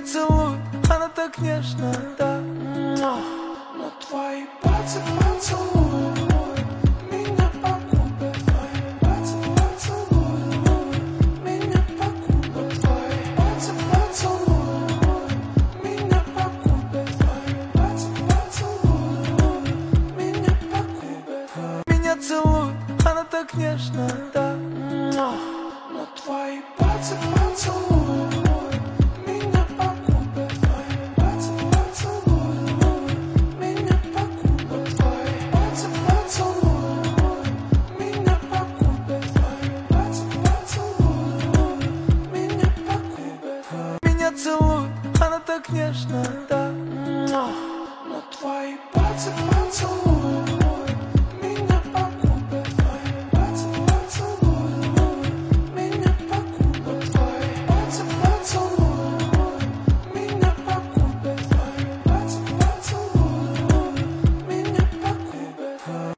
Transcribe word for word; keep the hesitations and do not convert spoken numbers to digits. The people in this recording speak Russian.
целует, она так нежно, да. Но твои пальцы поцелуют меня по губе. Твои пальцы поцелуют меня по губе. Твои пальцы поцелуют меня по губе. Твои пальцы поцелуют меня по губе. Меня целует, она так нежно, да. Но твои пальцы поцелуют меня по губе. Твои пальцы поцелуют меня по губе. Твои пальцы поцелуют меня по губе. Твои пальцы поцелуют меня по губе. Меня целует, она так нежно, да.